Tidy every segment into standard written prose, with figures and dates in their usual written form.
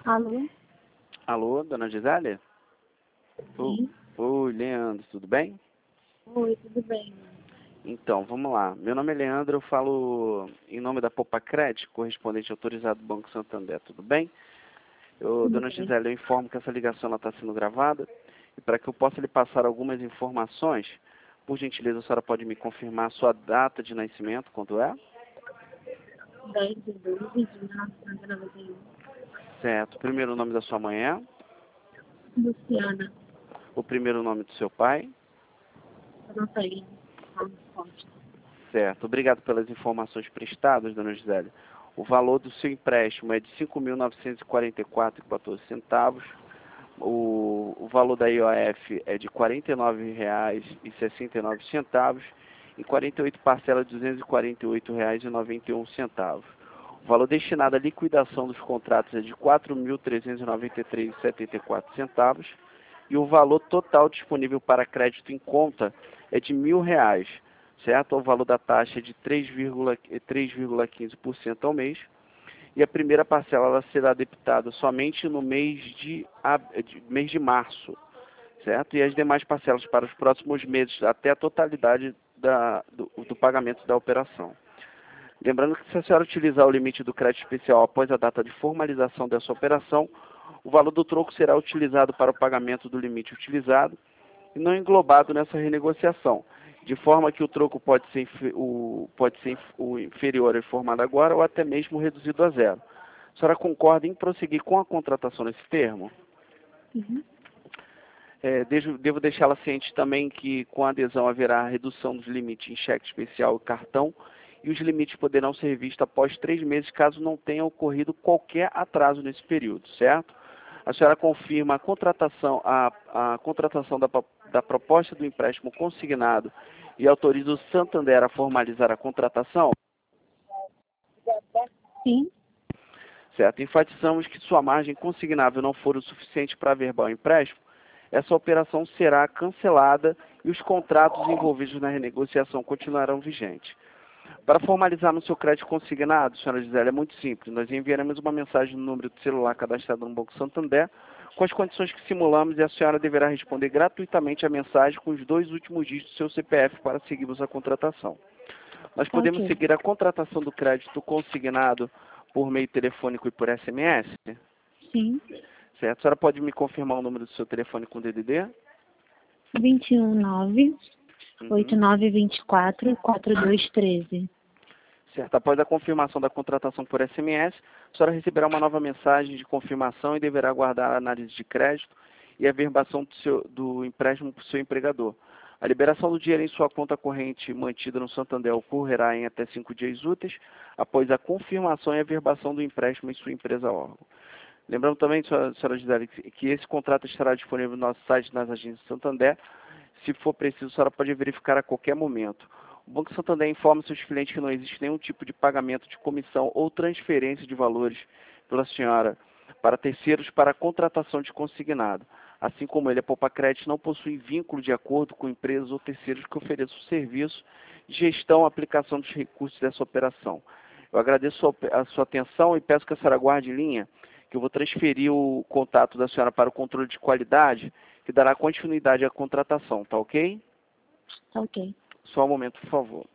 Alô? Alô, dona Gisele? Sim. Oi, Leandro, tudo bem? Oi, tudo bem? Então, vamos lá. Meu nome é Leandro, eu falo em nome da Popacred, correspondente autorizado do Banco Santander, tudo bem? Tudo Dona bem. Gisele, eu informo que essa ligação está sendo gravada e para que eu possa lhe passar algumas informações, por gentileza, a senhora pode me confirmar a sua data de nascimento, quando é? 10/12/1991. Certo. O primeiro nome da sua mãe é? Luciana, O primeiro nome do seu pai? Anotaí, Ramos Costa. Certo. Obrigado pelas informações prestadas, dona Gisele. O valor do seu empréstimo é de R$ 5.944,14. O valor da IOF é de R$ 49,69 em 48 parcelas de R$ 248,91. O valor destinado à liquidação dos contratos é de R$ 4.393,74 e o valor total disponível para crédito em conta é de R$ 1.000, certo? O valor da taxa é de 3,15% ao mês. E a primeira parcela ela será debitada somente no mês de março, certo? E as demais parcelas para os próximos meses, até a totalidade do pagamento da operação. Lembrando que se a senhora utilizar o limite do crédito especial após a data de formalização dessa operação, o valor do troco será utilizado para o pagamento do limite utilizado e não englobado nessa renegociação, de forma que o troco pode ser o inferior ao informado agora ou até mesmo reduzido a zero. A senhora concorda em prosseguir com a contratação nesse termo? Sim. Devo deixá-la ciente também que com a adesão haverá redução dos limites em cheque especial e cartão e os limites poderão ser vistos após 3 meses caso não tenha ocorrido qualquer atraso nesse período, certo? A senhora confirma a contratação da proposta do empréstimo consignado e autoriza o Santander a formalizar a contratação? Sim. Certo. Enfatizamos que sua margem consignável não for o suficiente para averbar o empréstimo, essa operação será cancelada e os contratos envolvidos na renegociação continuarão vigentes. Para formalizar no seu crédito consignado, senhora Gisele, é muito simples. Nós enviaremos uma mensagem no número de celular cadastrado no Banco Santander com as condições que simulamos e a senhora deverá responder gratuitamente a mensagem com os 2 últimos dígitos do seu CPF para seguirmos a contratação. Nós podemos Ok. seguir a contratação do crédito consignado por meio telefônico e por SMS? Sim. Certo. A senhora pode me confirmar o número do seu telefone com DDD? 219-8924-4213. Certo. Após a confirmação da contratação por SMS, a senhora receberá uma nova mensagem de confirmação e deverá aguardar a análise de crédito e a averbação do empréstimo para o seu empregador. A liberação do dinheiro em sua conta corrente mantida no Santander ocorrerá em até 5 dias úteis, após a confirmação e averbação do empréstimo em sua empresa órgão. Lembrando também, senhora Gisele, que esse contrato estará disponível no nosso site, nas agências do Santander. Se for preciso, a senhora pode verificar a qualquer momento. O Banco Santander informa seus clientes que não existe nenhum tipo de pagamento de comissão ou transferência de valores pela senhora para terceiros para a contratação de consignado. Assim como ele, a Popacred não possui vínculo de acordo com empresas ou terceiros que ofereçam serviço de gestão e aplicação dos recursos dessa operação. Eu agradeço a sua atenção e peço que a senhora guarde em linha, que eu vou transferir o contato da senhora para o controle de qualidade, que dará continuidade à contratação, tá ok? Ok. Só um momento, por favor.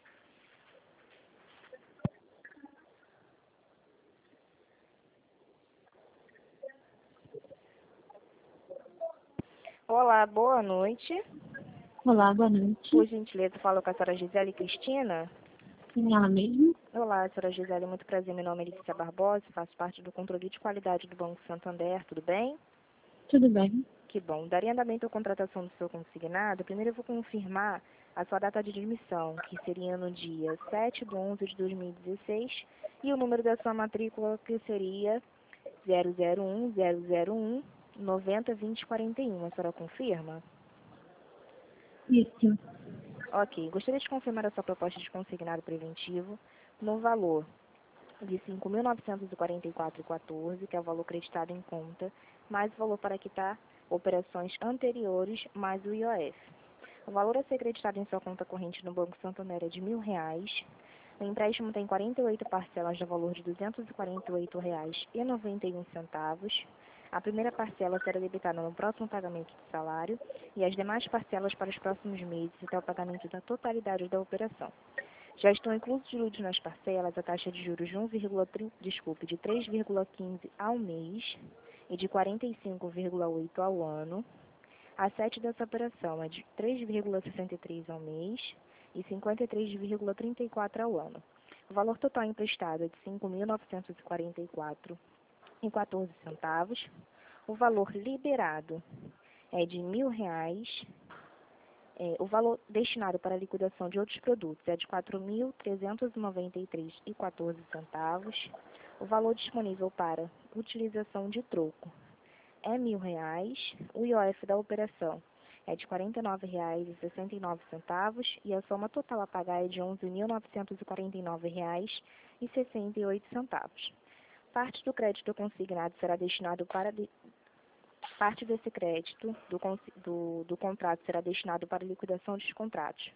Olá, boa noite. Olá, boa noite. Por gentileza, falo com a senhora Gisele Cristina. Sim, ela mesmo? Olá, senhora Gisele, muito prazer. Meu nome é Letícia Barbosa, faço parte do controle de qualidade do Banco Santander, tudo bem? Tudo bem. Que bom. Daria andamento à contratação do seu consignado. Primeiro eu vou confirmar a sua data de admissão, que seria no dia 7/11/2016, e o número da sua matrícula, que seria 001-001-90-2041. A senhora confirma? Isso. Ok. Gostaria de confirmar a sua proposta de consignado preventivo no valor de R$ 5.944,14, que é o valor creditado em conta, mais o valor para quitar operações anteriores, mais o IOF. O valor a ser creditado em sua conta corrente no Banco Santander é de R$ 1.000. O empréstimo tem 48 parcelas no valor de R$ 248,91. A primeira parcela será debitada no próximo pagamento do salário e as demais parcelas para os próximos meses até o pagamento da totalidade da operação. Já estão inclusos nas parcelas a taxa de juros de 3,15 ao mês e de 45,8 ao ano. A 7 dessa operação é de 3,63 ao mês e 53,34 ao ano. O valor total emprestado é de R$ 5.944,14. O valor liberado é de R$ 1.000. O valor destinado para a liquidação de outros produtos é de R$ 4.393,14. O valor disponível para utilização de troco é R$ 1.000. O IOF da operação é de R$ 49,69 e a soma total a pagar é de R$ 11.949,68. Parte do crédito consignado será destinado para Parte desse crédito do contrato será destinado para liquidação dos contratos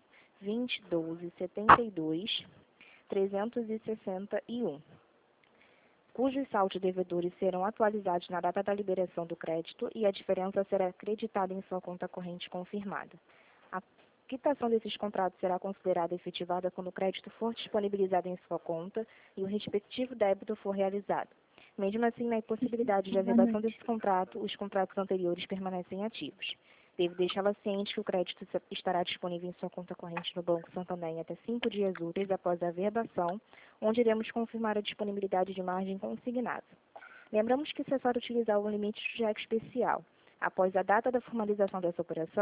20.12.72.361, cujos saldos devedores serão atualizados na data da liberação do crédito e a diferença será creditada em sua conta corrente confirmada. A quitação desses contratos será considerada efetivada quando o crédito for disponibilizado em sua conta e o respectivo débito for realizado. Mesmo assim, na impossibilidade de averbação desse contrato, os contratos anteriores permanecem ativos. Devo deixá-la ciente que o crédito estará disponível em sua conta corrente no Banco Santander em até 5 dias úteis após a averbação, onde iremos confirmar a disponibilidade de margem consignada. Lembramos que cessar utilizar o limite de cheque especial após a data da formalização dessa operação,